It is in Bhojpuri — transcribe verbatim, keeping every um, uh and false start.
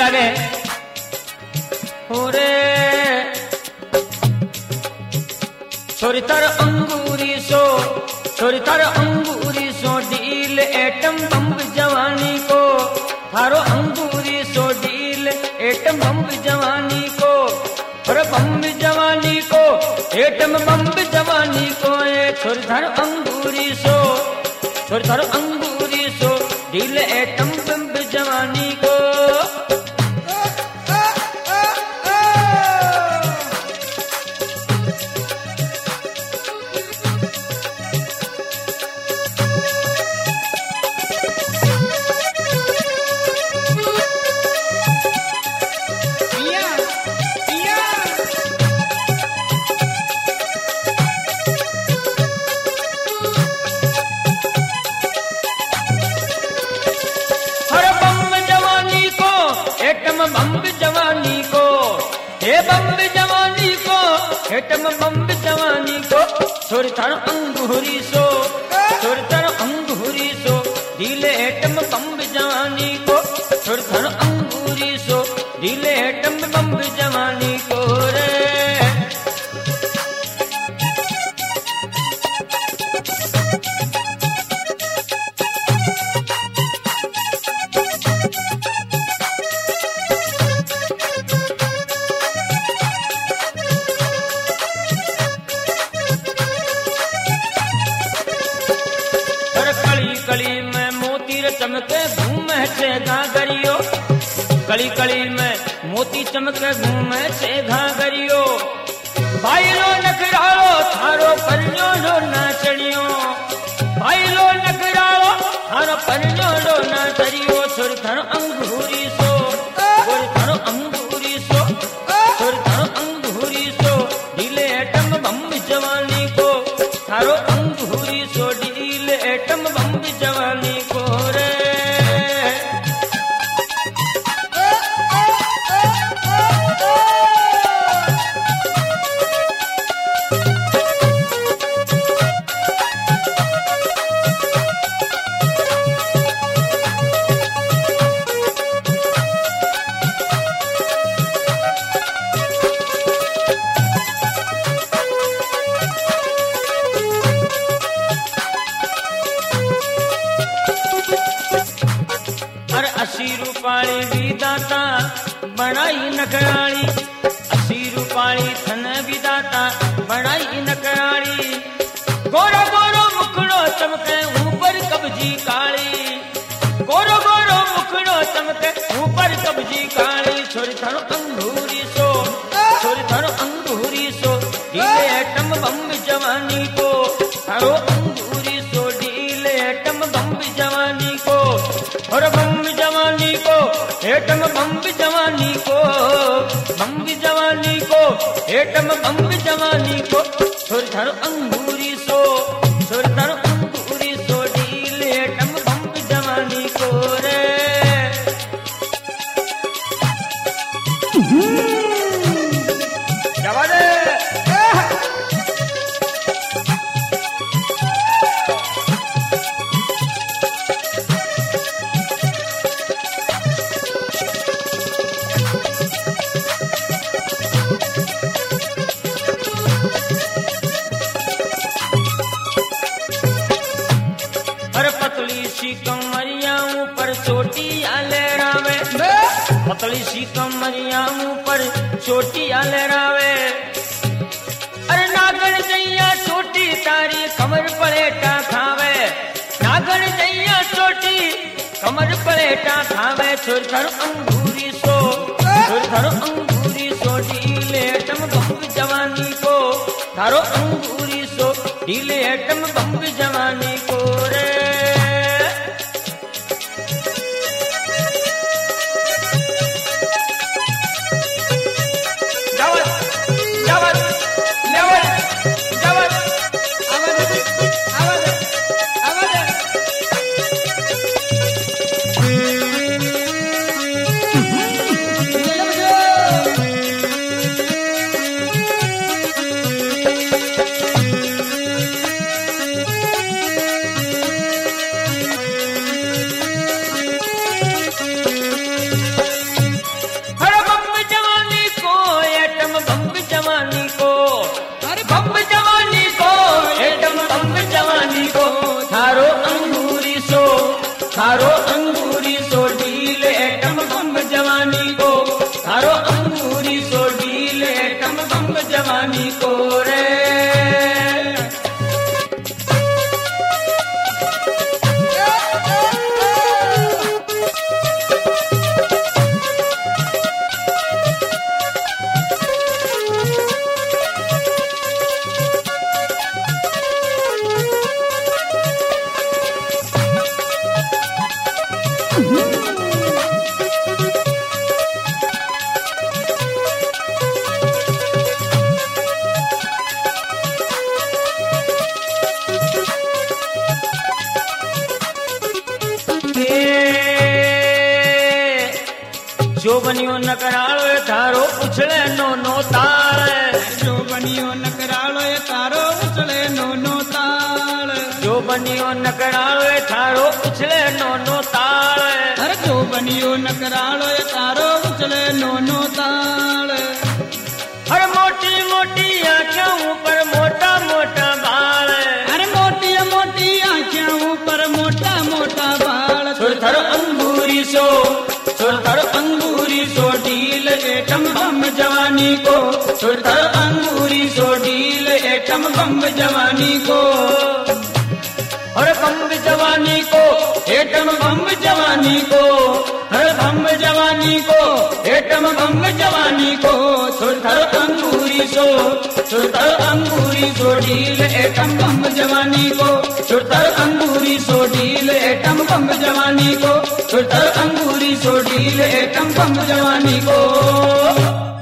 लागे होरे छोरी तार अंगूरी सो छोरी तार अंगूरी सो डील एटम बम्ब जवानी को थारो अंगूरी सो डील एटम बम्ब जवानी को और बम्ब जवानी को एटम बम्ब जवानी को ये छोरी तार अंगूरी सो छोरी तार अंगूरी सो डील एटम बम्ब जवानी को बम्ब जवानी को हे बम्ब जवानी को हेटम बम्ब जवानी को छोरी थार अंगूरी सो छोरी थार अंगूरी सो डीले हेटम बम्ब जवानी को छोरी थार अंगूरी सो डीले हेटम बम्ब जवानी को रे चमके घूमे से घाघरियो कली कली में मोती चमके घूमे से घाघरियो भाईलो नखरालो थारो परनो लो नाचड़ियो भाईलो नखरालो थारो परनो लो नाचड़ियो छोरी थारो अंगूरी सो छोरी थारो अंगूरी सो छोरी थारो अंगूरी सो डीले एटम बम्ब जवानी को थारो अंगूरी सो डीले एटम बम्ब जवानी को रे अस्सी रूपाली विदाता बड़ाई नखराली अस्सी रूपाली थन विदाता बड़ाई नखराली गोरो गोरो मुखड़ो चमके ऊपर कब्जी काली गोरो गोरो मुखड़ो चमके ऊपर कब्जी काली छोरी थारो अंगूरी सो छोरी थारो अंगूरी सो डीले एटम बम्ब जवानी को थारो अंगूरी सो डीले एटम बम्ब जवानी को और बम्ब जवानी को एटम बम्ब जवानी को बम्ब जवानी को एटम बम्ब जवानी को छोरी थारो अंगूरी सो छोरी थारो अंगूरी सो डील एटम बम्ब जवानी को रे जवा दे सी कमरिया ऊपर चोटी आले रावे पतली सी कमरिया ऊपर चोटी आले रावे अरे नागन जैया चोटी तारी कमर पलेटा खावे नागन जैया चोटी कमर पलेटा खावे छोरी थारो अंगूरी सो छोरी थारो अंगूरी सो डीले एटम बम्ब जवानी को थारो अंगूरी सो डीले एटम बम्ब जवानी को रे जो बनियो नकरालो ए थारो उछले नो नो ताल जो बनियो नकरालो ए थारो उछले नो नो ताल जो बनियो नकरालो ए थारो उछले नो नो ताल अरे जो बनियो नकरालो ए थारो उछले नो नो ताल अरे मोटी मोटी आंखों ऊपर मोटा मोटा बाल अरे मोटी मोटी आंखों ऊपर मोटा मोटा बाल थर अंगूरी सो थर अंगूरी सो ढील एटम बम जवानी को थर अंगूरी सो ढील एटम बम जवानी को और बम जवानी को एटम बम जवानी को हर बम जवानी को एटम बम जवानी को थर अंगूरी सो थर अंगूरी सो ढील एटम बम जवानी को थर अंगूरी सो ढील एटम बम जवानी को थर अंगूरी सो ढील एटम बम जवानी को